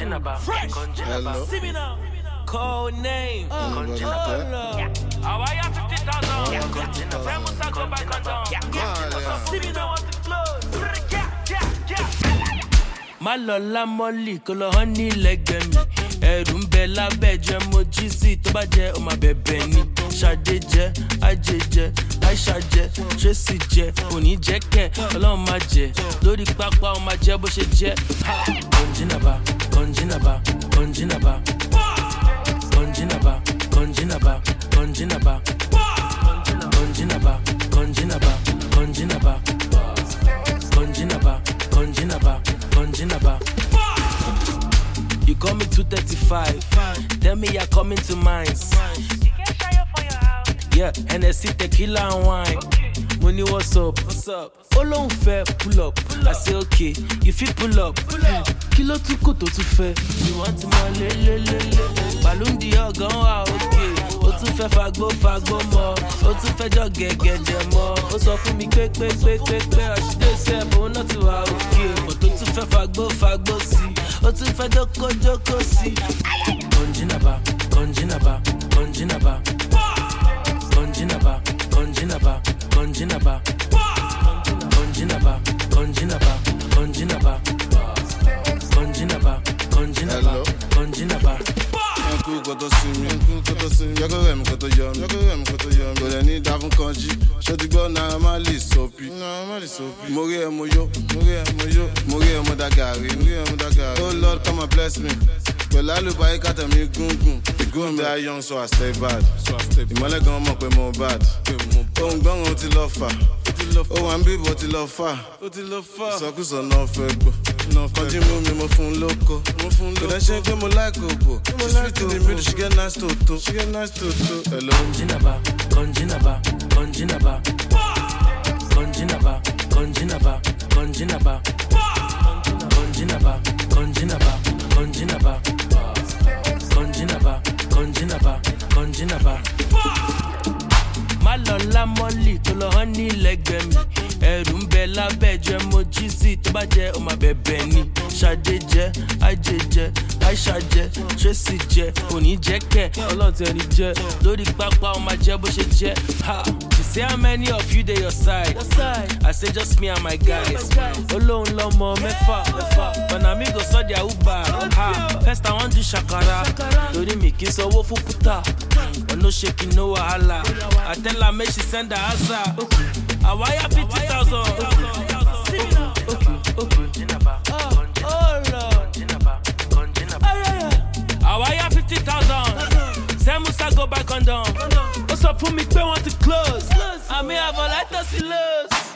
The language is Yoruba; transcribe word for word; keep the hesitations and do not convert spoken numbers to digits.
Conjinaba, Conjinaba, Simina, code name, Conjinaba. How are you fifty thousand? Yeah, Conjinaba. Say Musa go back on down. Yeah, Simina want to flow. Yeah, yeah, yeah. Malola Molly, kolo honey lẹ́gbẹ̀ẹ́ mi. Ẹ̀rù ń bẹ lábẹ́ jẹ́ mo jí sí tó bá jẹ́ ó máa bẹ̀bẹ̀ ni. Ṣadé jẹ́, Ajé jẹ́, Aisha jẹ́, Tracy jẹ́, òní jẹ́ kẹ̀, Ọlọ́run máa jẹ́. Lórí pápá ó máa jẹ́ bó ṣe jẹ́. Conjinaba, Conjinaba, Conjinaba. Conjinaba, Conjinaba, Conjinaba. Conjinaba, Conjinaba, Conjinaba. Conjinaba, Conjinaba, Conjinaba. You call me two thirty-five. Tell me you're coming to mines. You can show you for your house. Yeah, and I see tequila and wine. Money, what's up? What's up? All fair, pull up. I say okay, you fit pull up. Pull up. Kilo tu koto tu fair. You want more le le le le. Balloon di ogan wa okay. O tu fẹ́ fagbo fagbo mo. O tu fẹ́ jọ gẹ́gẹ́dẹ́ mo. O sọ fún mi pé pé pé pé pé ọ̀ṣìdé ṣe bò náà ti wà okay. O tó tún fẹ́ fagbo fagbo sí. O tún fẹ́ jókòó jókòó sí. Conjinaba, Conjinaba, Conjinaba. Conjinaba, Conjinaba, Conjinaba. Conjinaba, Conjinaba, Conjinaba. Conjinaba, Conjinaba, Conjinaba. Uncle got to see me, uncle got to see me. Yoko rem got to yum, yoko rem got to yum. But I need that from country. Shut the gun now, my list soapy. No, my list soapy. Mori e moyo, mori e moyo, mori e modagari, mori e modagari. Oh Lord, come and bless me. Well, I look like at me gun gun. The gun die young, so I stay bad. So I stay. The money gone up with more bad. Oh, I'm going to love far. Oh, I'm big, but you love far. But you love far. So cause I'm not fair, but no. Continue me, my phone loco. My phone loco. But I shake them like Obo. She sweet in the middle, she get nice toto. She get nice toto. Hello. Conjinaba, Conjinaba, Conjinaba. Conjinaba, Conjinaba, Conjinaba. Conjinaba, Conjinaba, Conjinaba. Conjinaba, Conjinaba, Conjinaba. Malola Molly, kolo honey lẹ́gbẹ̀ẹ́ mi. Ẹ̀rù ń bẹ lábẹ́ jẹ́ mo jí sí tó bá jẹ́ ó máa bẹ̀bẹ̀ ni. Ṣadé jẹ́, Ajé jẹ́, Aisha jẹ́, Tracy jẹ́, òní jẹ́ kẹ̀, Ọlọ́run ti ẹni jẹ́. Lórí pápá ó máa jẹ́ bó ṣe jẹ́. Ha! You say how many of you dey your side? I say just me and my guys. Olóhùn lọ́mọ mẹ́fà, but na me go sọ their Uber. Ha! First I wan do shakara, torí mi kì í sanwó fún puta. But no shaking, no wahala. I tell her make she send her answer. I wire fifty thousand. Okay, okay, okay. Oh Lord. I wire fifty thousand. Say Musa go back on down. What's up for me? Pay want to close. I may have a light to see lows.